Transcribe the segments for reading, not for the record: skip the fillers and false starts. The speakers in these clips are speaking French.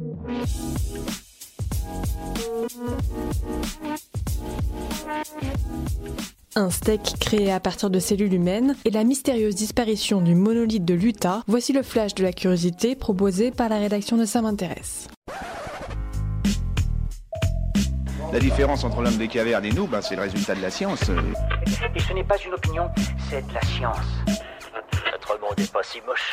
Un steak créé à partir de cellules humaines et la mystérieuse disparition du monolithe de l'Utah, voici le flash de la curiosité proposé par la rédaction de Ça m'intéresse. La différence entre l'homme des cavernes et nous, c'est le résultat de la science. Et ce n'est pas une opinion, c'est de la science. Notre monde n'est pas si moche.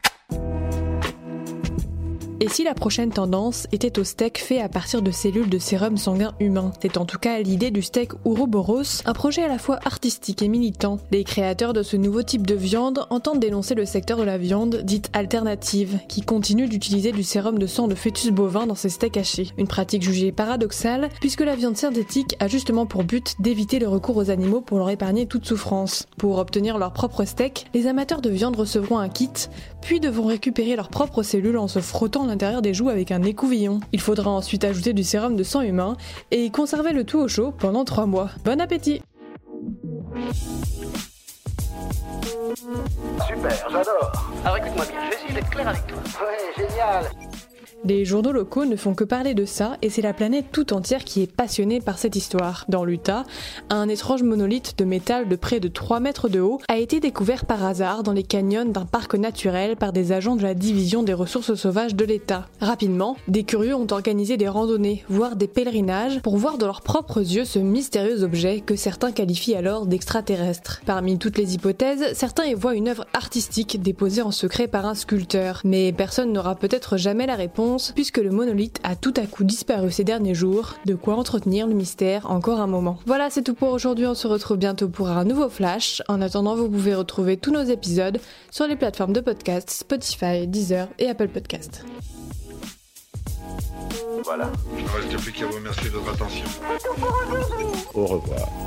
Et si la prochaine tendance était au steak fait à partir de cellules de sérum sanguin humain? C'est en tout cas l'idée du steak Ouroboros, un projet à la fois artistique et militant. Les créateurs de ce nouveau type de viande entendent dénoncer le secteur de la viande dite alternative, qui continue d'utiliser du sérum de sang de fœtus bovin dans ses steaks hachés. Une pratique jugée paradoxale, puisque la viande synthétique a justement pour but d'éviter le recours aux animaux pour leur épargner toute souffrance. Pour obtenir leur propre steak, les amateurs de viande recevront un kit, puis devront récupérer leurs propres cellules en se frottant l'intérieur des joues avec un écouvillon. Il faudra ensuite ajouter du sérum de sang humain et conserver le tout au chaud pendant 3 mois. Bon appétit! Super, j'adore. Alors écoute-moi bien, je vais essayer d'être clair avec toi. Ouais, génial. Les journaux locaux ne font que parler de ça et c'est la planète tout entière qui est passionnée par cette histoire. Dans l'Utah, un étrange monolithe de métal de près de 3 mètres de haut a été découvert par hasard dans les canyons d'un parc naturel par des agents de la division des ressources sauvages de l'État. Rapidement, des curieux ont organisé des randonnées, voire des pèlerinages, pour voir de leurs propres yeux ce mystérieux objet que certains qualifient alors d'extraterrestre. Parmi toutes les hypothèses, certains y voient une œuvre artistique déposée en secret par un sculpteur. Mais personne n'aura peut-être jamais la réponse, puisque le monolithe a tout à coup disparu ces derniers jours, de quoi entretenir le mystère encore un moment. Voilà, c'est tout pour aujourd'hui, on se retrouve bientôt pour un nouveau flash. En attendant, vous pouvez retrouver tous nos épisodes sur les plateformes de podcast Spotify, Deezer et Apple Podcast. Voilà. Il ne reste plus qu'à vous remercier de votre attention. Au revoir.